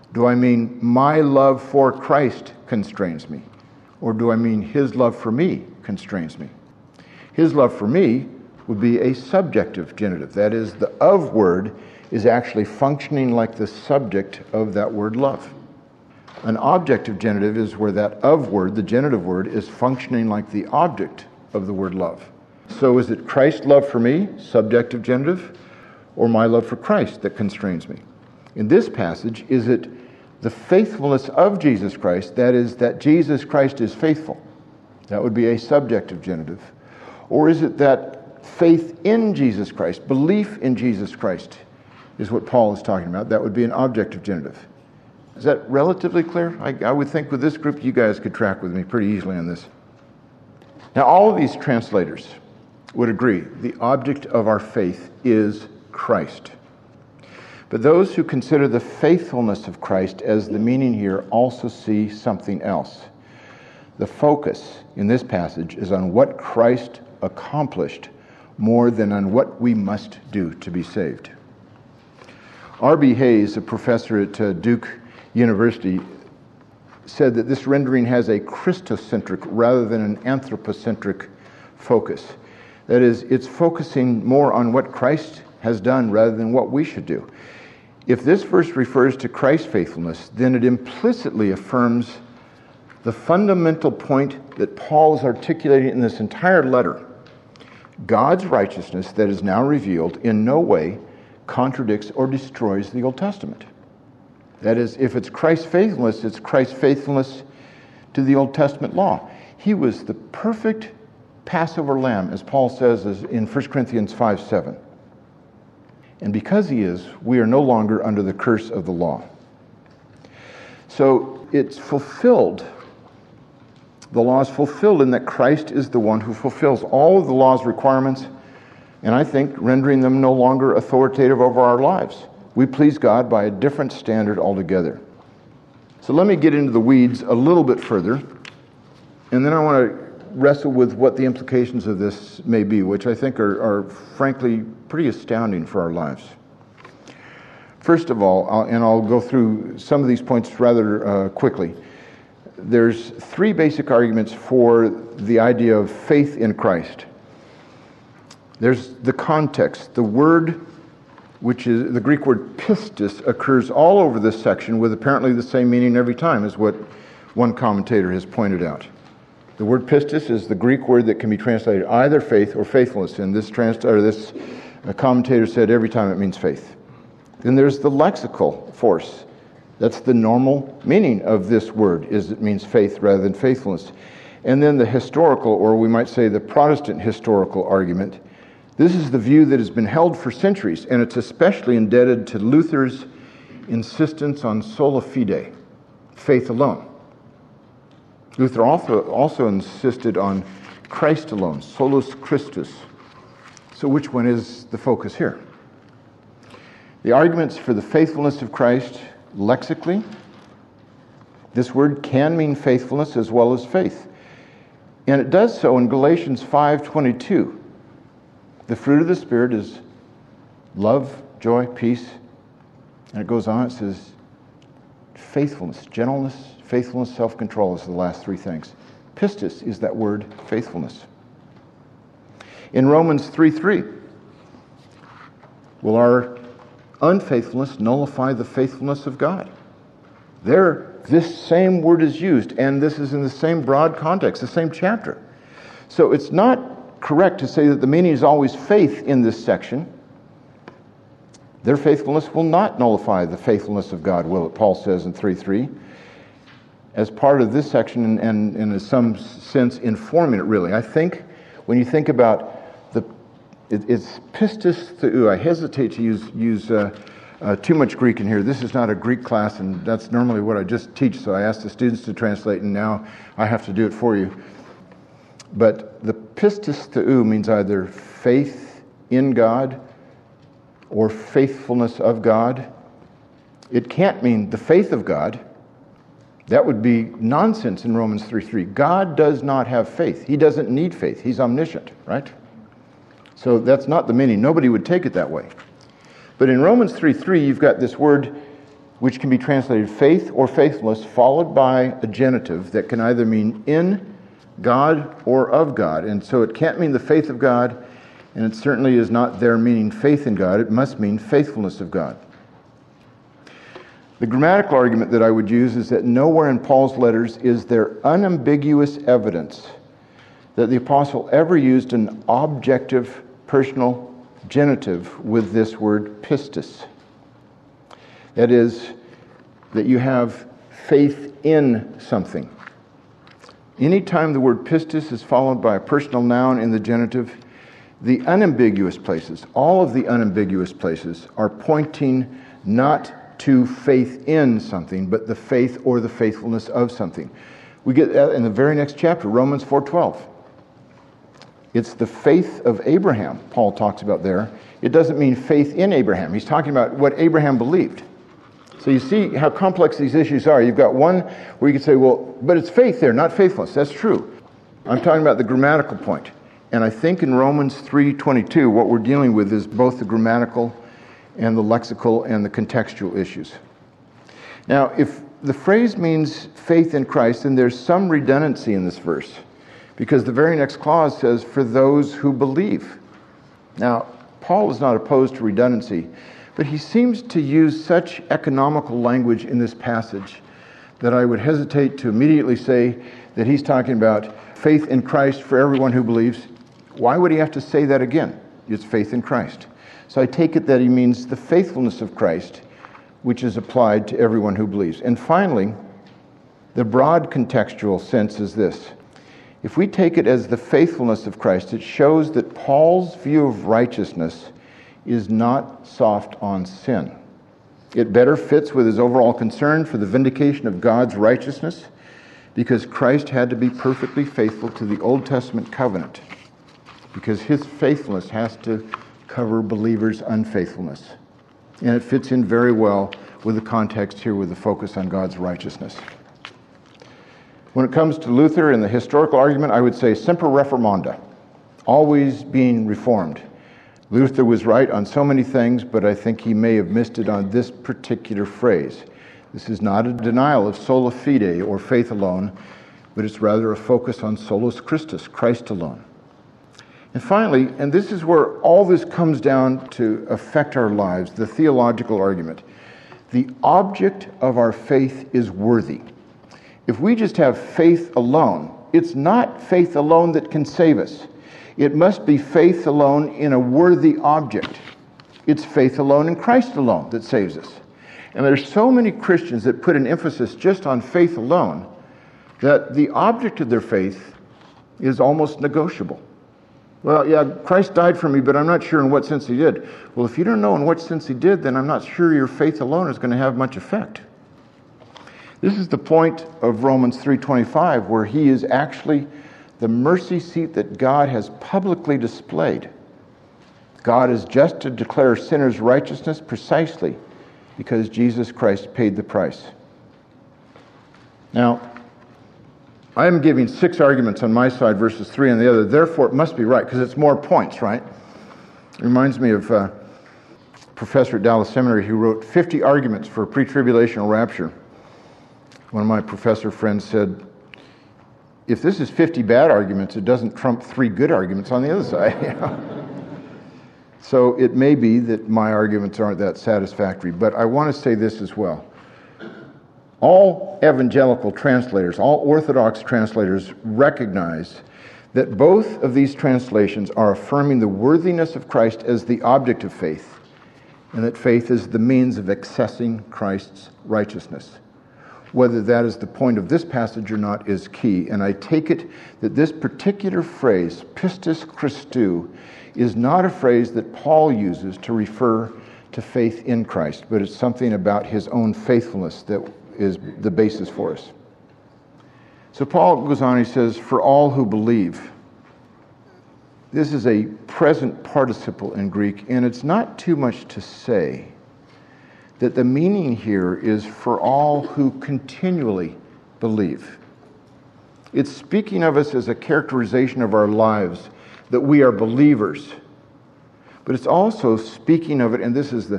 Do I mean my love for Christ constrains me? Or do I mean his love for me constrains me? His love for me would be a subjective genitive. That is, the of word is actually functioning like the subject of that word love. An objective genitive is where that of word, the genitive word, is functioning like the object of the word love. So is it Christ's love for me, subjective genitive, or my love for Christ that constrains me? In this passage, is it the faithfulness of Jesus Christ, that is, that Jesus Christ is faithful? That would be a subjective genitive. Or is it that faith in Jesus Christ, belief in Jesus Christ, is what Paul is talking about? That would be an objective genitive. Is that relatively clear? I would think with this group you guys could track with me pretty easily on this. Now all of these translators would agree the object of our faith is Christ. But those who consider the faithfulness of Christ as the meaning here also see something else. The focus in this passage is on what Christ accomplished more than on what we must do to be saved. R.B. Hayes, a professor at Duke University, said that this rendering has a Christocentric rather than an anthropocentric focus. That is, it's focusing more on what Christ has done rather than what we should do. If this verse refers to Christ's faithfulness, then it implicitly affirms the fundamental point that Paul is articulating in this entire letter. God's righteousness that is now revealed in no way contradicts or destroys the Old Testament. That is, if it's Christ's faithfulness, it's Christ's faithfulness to the Old Testament law. He was the perfect Passover lamb, as Paul says in 1 Corinthians 5:7. And because he is, we are no longer under the curse of the law. So it's fulfilled. The law is fulfilled in that Christ is the one who fulfills all of the law's requirements, and I think rendering them no longer authoritative over our lives. We please God by a different standard altogether. So let me get into the weeds a little bit further, and then I want to wrestle with what the implications of this may be, which I think are frankly pretty astounding for our lives. First of all, I'll go through some of these points rather quickly. There's three basic arguments for the idea of faith in Christ. There's the context. The word, which is the Greek word pistis, occurs all over this section with apparently the same meaning every time, is what one commentator has pointed out. The word pistis is the Greek word that can be translated either faith or faithfulness, and this commentator said every time it means faith. Then there's the lexical force. That's the normal meaning of this word, is it means faith rather than faithfulness. And then the historical, or we might say the Protestant historical argument. This is the view that has been held for centuries, and it's especially indebted to Luther's insistence on sola fide, faith alone. Luther also insisted on Christ alone, solus Christus. So which one is the focus here? The arguments for the faithfulness of Christ lexically, this word can mean faithfulness as well as faith. And it does so in Galatians 5:22. The fruit of the Spirit is love, joy, peace. And it goes on, it says faithfulness, gentleness, faithfulness, self-control is the last three things. Pistis is that word, faithfulness. In Romans 3:3, will our unfaithfulness nullify the faithfulness of God? There, this same word is used, and this is in the same broad context, the same chapter. So it's not correct to say that the meaning is always faith in this section. Their faithfulness will not nullify the faithfulness of God, will it? Paul says in 3:3. As part of this section, and in some sense informing it really. I think when you think about it's pistis theou. I hesitate to use too much Greek in here. This is not a Greek class, and that's normally what I just teach, so I ask the students to translate, and now I have to do it for you. But the pistis theou means either faith in God or faithfulness of God. It can't mean the faith of God. That would be nonsense in Romans 3:3. God does not have faith. He doesn't need faith. He's omniscient, right? So that's not the meaning. Nobody would take it that way. But in Romans 3:3, you've got this word which can be translated faith or faithfulness, followed by a genitive that can either mean in God or of God. And so it can't mean the faith of God, and it certainly is not there meaning faith in God. It must mean faithfulness of God. The grammatical argument that I would use is that nowhere in Paul's letters is there unambiguous evidence that the apostle ever used an objective personal genitive with this word pistis. That is, that you have faith in something. Anytime the word pistis is followed by a personal noun in the genitive, the unambiguous places, all of the unambiguous places, are pointing not to faith in something, but the faith or the faithfulness of something. We get that in the very next chapter, Romans 4:12. It's the faith of Abraham, Paul talks about there. It doesn't mean faith in Abraham. He's talking about what Abraham believed. So you see how complex these issues are. You've got one where you could say, well, but it's faith there, not faithfulness. That's true. I'm talking about the grammatical point. And I think in Romans 3:22, what we're dealing with is both the grammatical and the lexical and the contextual issues. Now, if the phrase means faith in Christ, then there's some redundancy in this verse, because the very next clause says, for those who believe. Now, Paul is not opposed to redundancy, but he seems to use such economical language in this passage that I would hesitate to immediately say that he's talking about faith in Christ for everyone who believes. Why would he have to say that again? It's faith in Christ. So I take it that he means the faithfulness of Christ, which is applied to everyone who believes. And finally, the broad contextual sense is this. If we take it as the faithfulness of Christ, it shows that Paul's view of righteousness is not soft on sin. It better fits with his overall concern for the vindication of God's righteousness, because Christ had to be perfectly faithful to the Old Testament covenant, because his faithfulness has to cover believers' unfaithfulness. And it fits in very well with the context here with the focus on God's righteousness. When it comes to Luther and the historical argument, I would say semper reformanda, always being reformed. Luther was right on so many things, but I think he may have missed it on this particular phrase. This is not a denial of sola fide or faith alone, but it's rather a focus on solus Christus, Christ alone. And finally, and this is where all this comes down to affect our lives, the theological argument. The object of our faith is worthy. If we just have faith alone, it's not faith alone that can save us. It must be faith alone in a worthy object. It's faith alone in Christ alone that saves us. And there's so many Christians that put an emphasis just on faith alone that the object of their faith is almost negotiable. Well, yeah, Christ died for me, but I'm not sure in what sense he did. Well, if you don't know in what sense he did, then I'm not sure your faith alone is going to have much effect. This is the point of Romans 3:25, where he is actually the mercy seat that God has publicly displayed. God is just to declare sinners' righteousness precisely because Jesus Christ paid the price. Now, I am giving 6 arguments on my side versus 3 on the other. Therefore, it must be right, because it's more points, right? It reminds me of a professor at Dallas Seminary who wrote 50 arguments for pre-tribulational rapture. One of my professor friends said, if this is 50 bad arguments, it doesn't trump 3 good arguments on the other side. So it may be that my arguments aren't that satisfactory, but I want to say this as well. All evangelical translators, all Orthodox translators recognize that both of these translations are affirming the worthiness of Christ as the object of faith, and that faith is the means of accessing Christ's righteousness. Whether that is the point of this passage or not is key, and I take it that this particular phrase, pistis Christou, is not a phrase that Paul uses to refer to faith in Christ, but it's something about his own faithfulness that is the basis for us. So Paul goes on, he says, for all who believe. This is a present participle in Greek, and it's not too much to say that the meaning here is for all who continually believe. It's speaking of us as a characterization of our lives, that we are believers. But it's also speaking of it, and this is the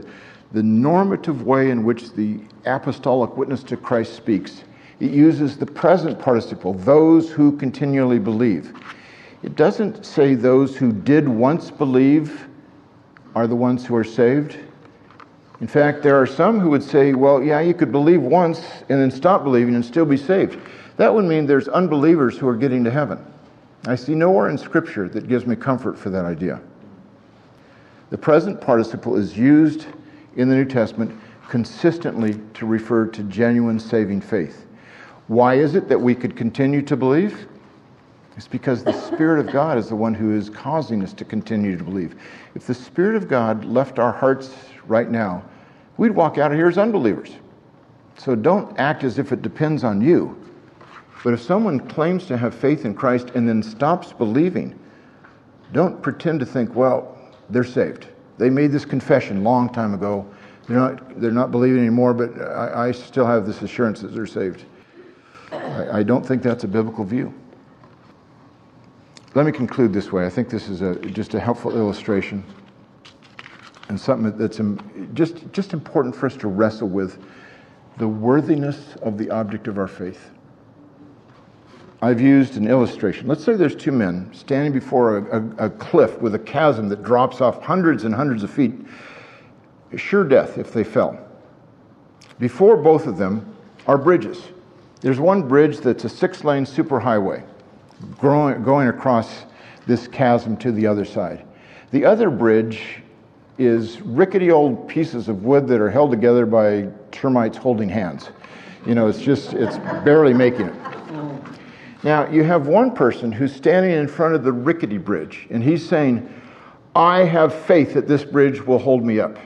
the normative way in which the apostolic witness to Christ speaks, it uses the present participle, those who continually believe. It doesn't say those who did once believe are the ones who are saved. In fact, there are some who would say, well, yeah, you could believe once and then stop believing and still be saved. That would mean there's unbelievers who are getting to heaven. I see nowhere in Scripture that gives me comfort for that idea. The present participle is used in the New Testament consistently to refer to genuine saving faith. Why is it that we could continue to believe? It's because the Spirit of God is the one who is causing us to continue to believe. If the Spirit of God left our hearts right now, we'd walk out of here as unbelievers. So don't act as if it depends on you. But if someone claims to have faith in Christ and then stops believing, don't pretend to think, well, they're saved. They made this confession a long time ago. They're not believing anymore, but I still have this assurance that they're saved. I don't think that's a biblical view. Let me conclude this way. I think this is just a helpful illustration and something that's just important for us to wrestle with, the worthiness of the object of our faith. I've used an illustration. Let's say there's two men standing before a cliff with a chasm that drops off hundreds and hundreds of feet. Sure death if they fell. Before both of them are bridges. There's one bridge that's a 6-lane superhighway going across this chasm to the other side. The other bridge is rickety old pieces of wood that are held together by termites holding hands. It's barely making it. Now, you have one person who's standing in front of the rickety bridge, and he's saying, I have faith that this bridge will hold me up.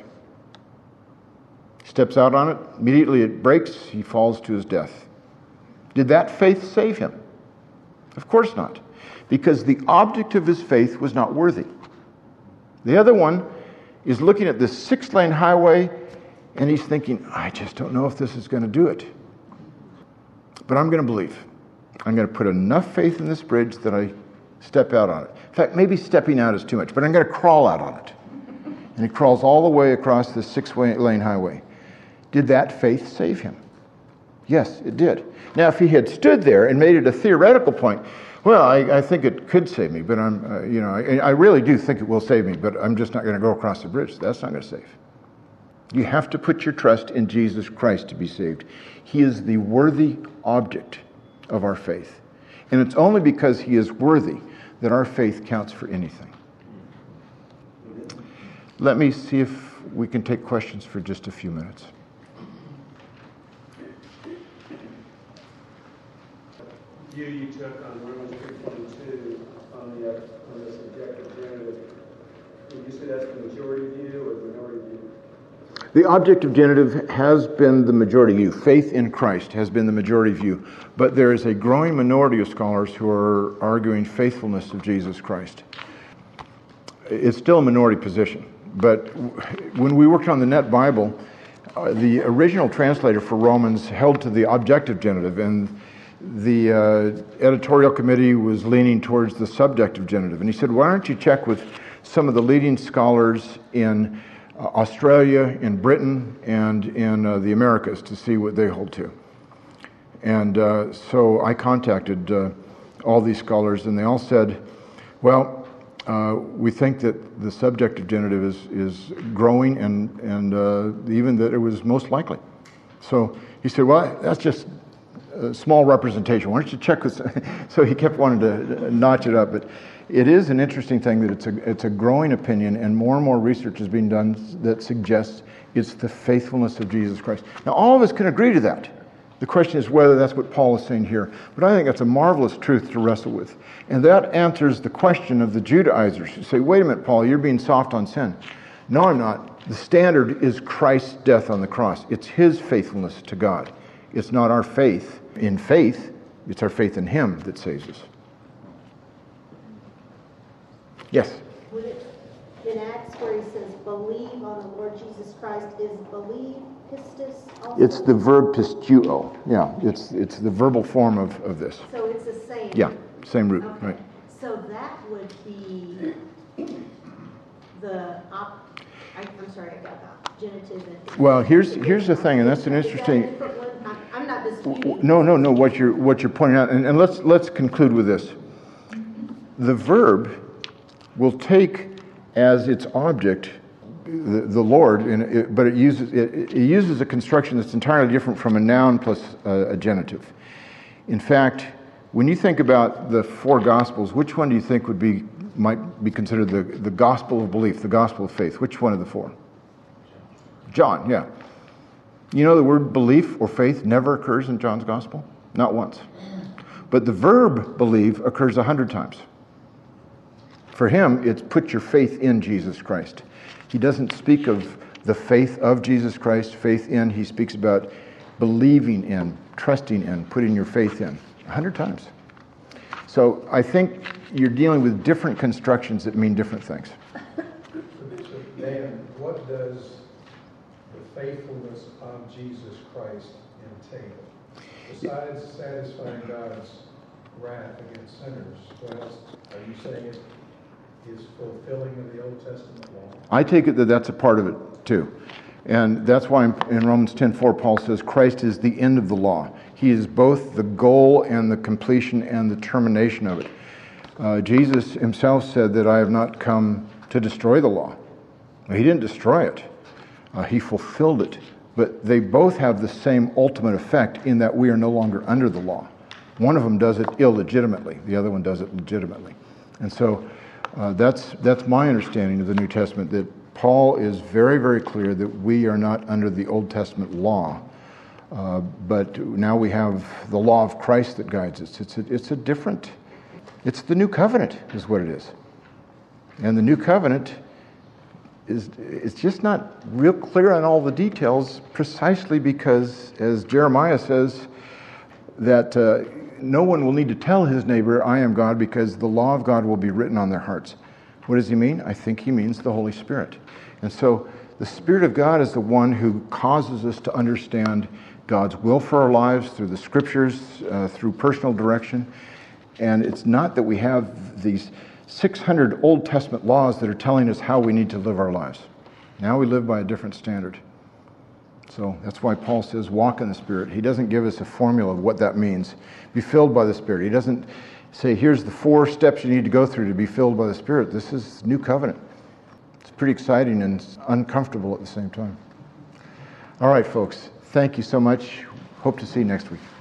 Steps out on it, immediately it breaks, he falls to his death. Did that faith save him? Of course not, because the object of his faith was not worthy. The other one is looking at this 6-lane highway, and he's thinking, I just don't know if this is going to do it. But I'm going to believe. I'm going to put enough faith in this bridge that I step out on it. In fact, maybe stepping out is too much, but I'm going to crawl out on it. And he crawls all the way across this 6-lane highway. Did that faith save him? Yes, it did. Now, if he had stood there and made it a theoretical point, well, I think it could save me, but I really do think it will save me, but I'm just not going to go across the bridge. That's not going to save. You have to put your trust in Jesus Christ to be saved. He is the worthy object of our faith. And it's only because he is worthy that our faith counts for anything. Let me see if we can take questions for just a few minutes. You took on Romans 3:22 on the subjective genitive. Would you say that's the majority view or the minority view? The objective genitive has been the majority view. Faith in Christ has been the majority view. But there is a growing minority of scholars who are arguing faithfulness of Jesus Christ. It's still a minority position. But when we worked on the Net Bible, the original translator for Romans held to the objective genitive, and the editorial committee was leaning towards the subjective genitive. And he said, why don't you check with some of the leading scholars in Australia, in Britain, and in the Americas to see what they hold to. And so I contacted all these scholars, and they all said, well, we think that the subjective genitive is growing, and even that it was most likely. So he said, well, that's just a small representation. Why don't you check with... So he kept wanting to notch it up, but it is an interesting thing that it's a growing opinion, and more research is being done that suggests it's the faithfulness of Jesus Christ. Now, all of us can agree to that. The question is whether that's what Paul is saying here. But I think that's a marvelous truth to wrestle with. And that answers the question of the Judaizers who say, wait a minute, Paul, you're being soft on sin. No, I'm not. The standard is Christ's death on the cross. It's his faithfulness to God. It's not our faith in faith. It's our faith in him that saves us. Yes? Would it, in Acts where he says, believe on the Lord Jesus Christ, is believe pistis also? It's the verb pistuo. Yeah, it's the verbal form of this. So it's the same? Yeah, same root, okay. right. So that would be I'm sorry, I got that. genitive. Well, here's the thing, and that's an interesting. Is that a different one? I'm not disputing. No. What you're pointing out, and let's conclude with this. The verb will take as its object the Lord, but it uses a construction that's entirely different from a noun plus a genitive. In fact, when you think about the four Gospels, which one do you think might be considered the gospel of belief, the gospel of faith? Which one of the four? John, yeah. You know the word belief or faith never occurs in John's gospel? Not once. But the verb believe occurs 100 times. For him, it's put your faith in Jesus Christ. He doesn't speak of the faith of Jesus Christ, faith in. He speaks about believing in, trusting in, putting your faith in. 100 times. So I think you're dealing with different constructions that mean different things. Bishop Dan, what does the faithfulness of Jesus Christ entail? Besides satisfying God's wrath against sinners, what else are you saying it is fulfilling of the Old Testament law? I take it that that's a part of it too. And that's why in Romans 10:4 Paul says Christ is the end of the law. He is both the goal and the completion and the termination of it. Jesus himself said that I have not come to destroy the law. He didn't destroy it. He fulfilled it. But they both have the same ultimate effect in that we are no longer under the law. One of them does it illegitimately. The other one does it legitimately. And so that's my understanding of the New Testament, that Paul is very, very clear that we are not under the Old Testament law, but now we have the law of Christ that guides us. It's the new covenant is what it is. And the new covenant it's just not real clear on all the details, precisely because, as Jeremiah says, that no one will need to tell his neighbor, I am God, because the law of God will be written on their hearts. What does he mean? I think he means the Holy Spirit. And so the Spirit of God is the one who causes us to understand God's will for our lives through the Scriptures, through personal direction. And it's not that we have these 600 Old Testament laws that are telling us how we need to live our lives. Now we live by a different standard. So that's why Paul says, walk in the Spirit. He doesn't give us a formula of what that means. Be filled by the Spirit. He doesn't say, here's the 4 steps you need to go through to be filled by the Spirit. This is new covenant. It's pretty exciting and uncomfortable at the same time. All right, folks. Thank you so much. Hope to see you next week.